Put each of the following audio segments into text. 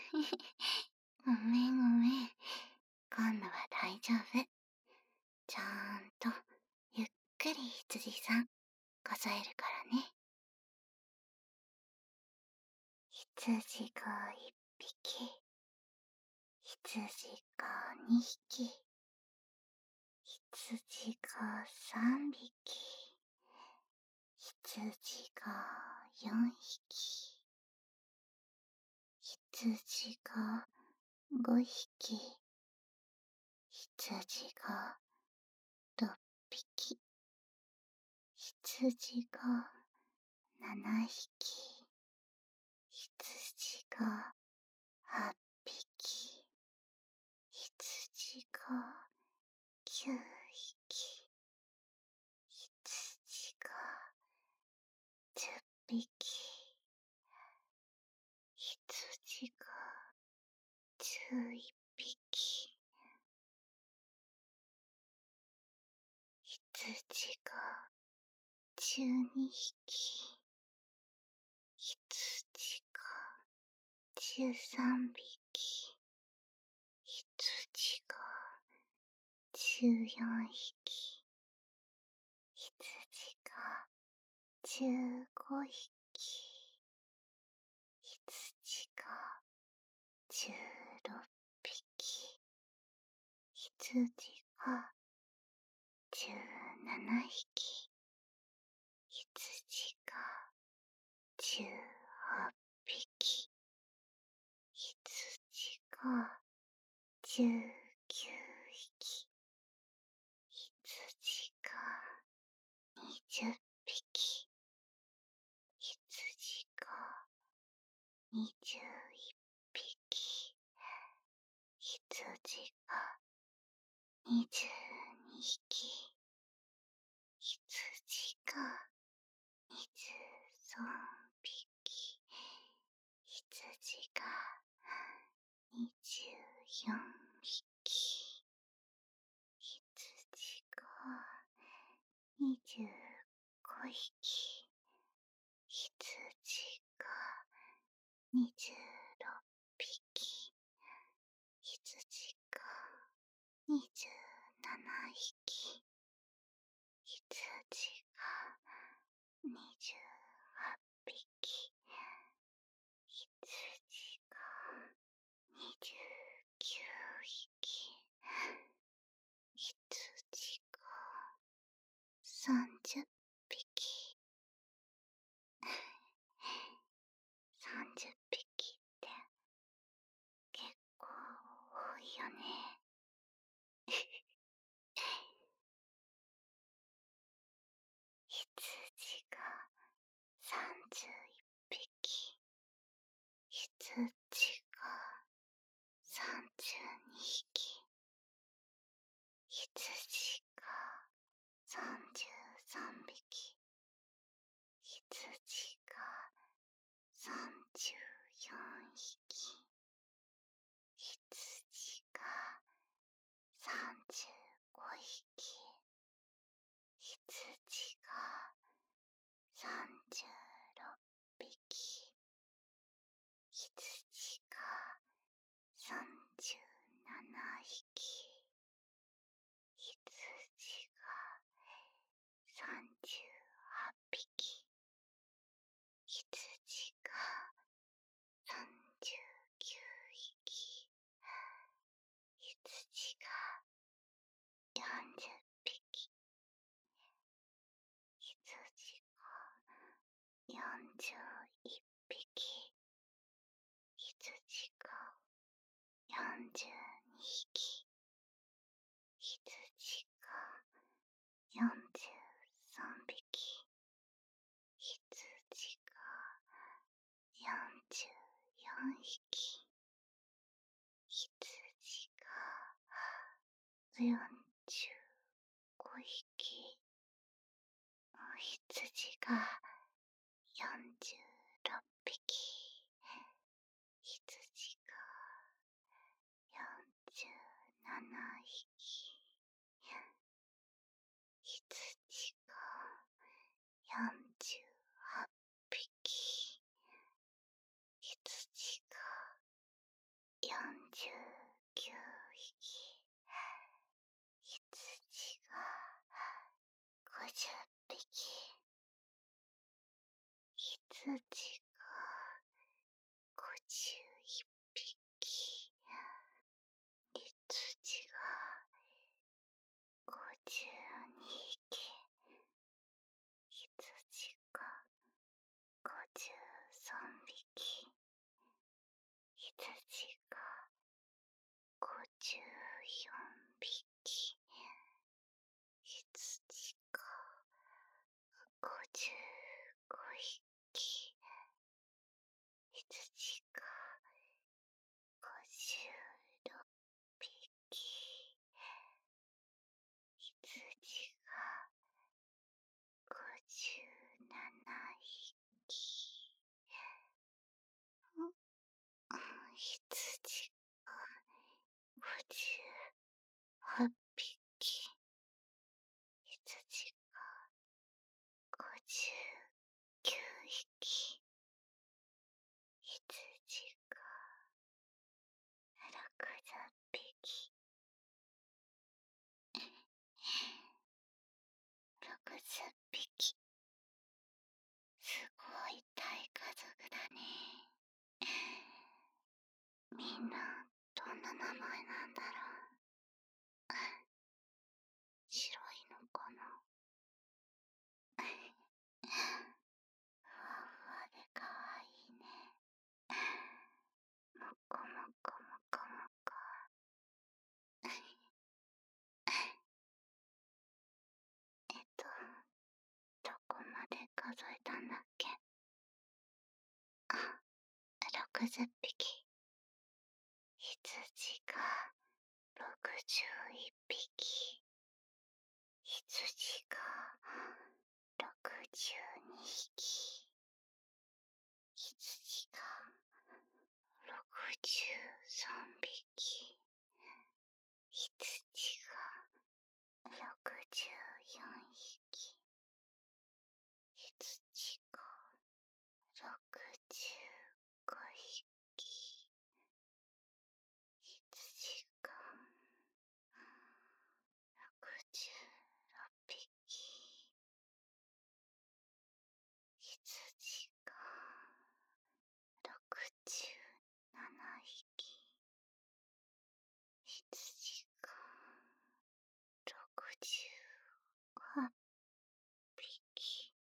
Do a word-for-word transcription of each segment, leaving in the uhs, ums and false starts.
ごめんごめん。今度は大丈夫。ちゃんと、ゆっくり羊さん、数えるからね。羊が一匹、羊が二匹、羊が三匹、羊が四匹、羊が五匹、羊が六匹、羊が七匹、羊が八匹、羊が九匹、羊が十匹、羊が十一匹、羊が十二匹、羊が十三匹、羊が十四匹、羊が十五匹、羊が十六匹、羊が十七匹、羊が十八匹、羊が十九匹、羊が二十匹、羊が二十一匹、羊が二十二匹、羊が二十三匹、羊が二十四匹、羊が二十五匹、羊が二十六匹、羊が二十七匹、羊が二十八匹、羊が二十九匹、羊が三十匹。三十匹って結構多いよね。羊が三十一匹、羊が三十二匹、羊が三十三匹、羊が三十四匹、羊が三十五匹、羊が三十六匹、羊が三十七匹、羊が三十八匹、羊が三十九匹、羊が四十匹、羊が四十一匹、羊が四十二匹、羊が四十三匹、羊が四十四匹、羊が四十五匹、羊が四十六匹、羊が四十七匹、羊が四十八匹、羊がじゅういっぴき。羊がごじゅうにひき。羊がごじゅうさんびき。羊がごじゅうよんびき。羊がごじゅうごひき。羊がごじゅうろっぴき。羊がごじゅうななひき。羊がごじゅうはっぴき。羊がごじゅうきゅうひき。羊がろくじゅっぴき。ろくじゅっぴき。すごい大家族だね。みんなどんな名前なんだろう。白いのかな。ふわふわでかわいいね。もこもこもこもこ。えっと、どこまで数えたんだっけ。あ、ろくじゅっぴき。羊がろくじゅういっぴき。羊がろくじゅうにひき。羊がろくじゅうさんびき。羊がろくじゅうよんひき。羊がろくじゅうごひき。羊がろくじゅうろっぴき。羊がろくじゅうななひき。羊がろくじゅうはっぴき。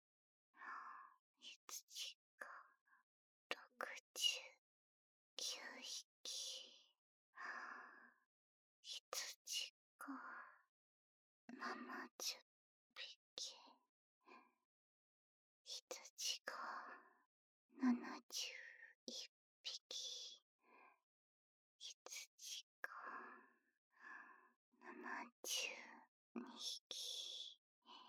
羊がろくじゅうきゅうひき。羊がななじゅっぴき。羊がななじゅういっぴき。羊がななじゅうにひき。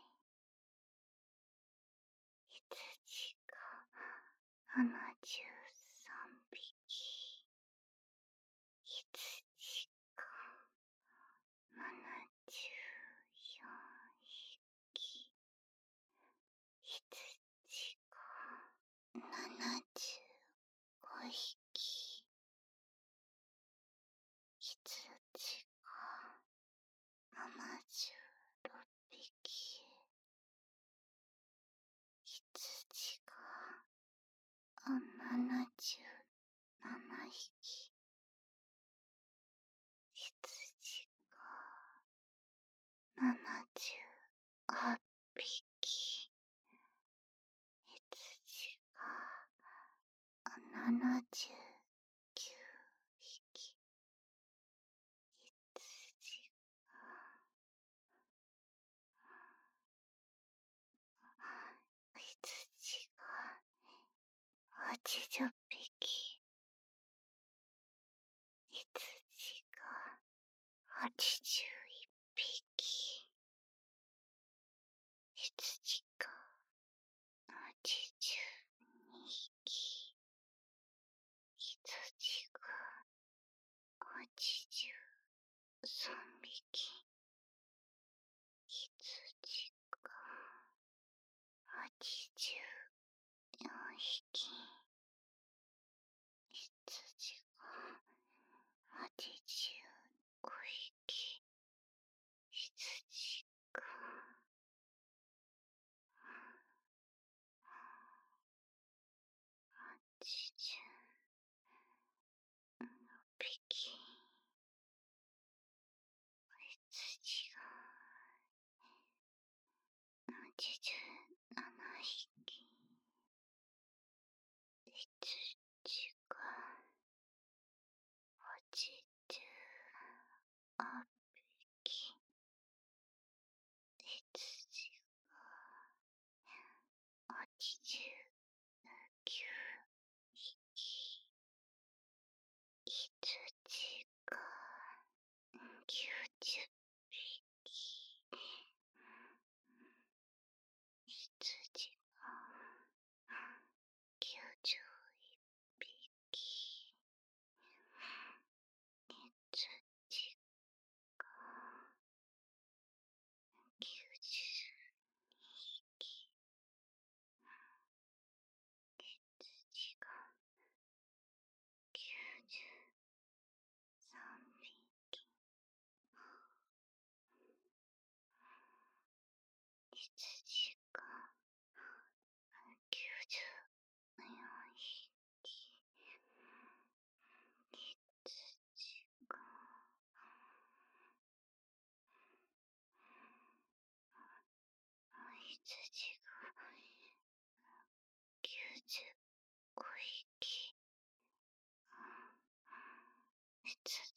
羊がななじゅうさんびき。羊がななじゅうよんひき。羊がななじゅうごひき。羊がななじゅうろっぴき。羊がななじゅうななひき。羊がななじゅうはっぴき。羊がななじゅうきゅうひき。羊が羊がはちじゅっぴき。羊がはちじゅういっぴき。羊がはちじゅうにひき。羊がはちじゅうさんびき。羊がはちじゅうよんひき。羊がはちじゅうごひき。羊がはちじゅう羊がきゅうじゅっぴき、羊がきゅうじゅういっぴき、羊がきゅうじゅうにひき、羊がきゅうじゅうさんびき、羊がきゅうじゅうよんひき、羊が羊がきゅうじゅうごひき、羊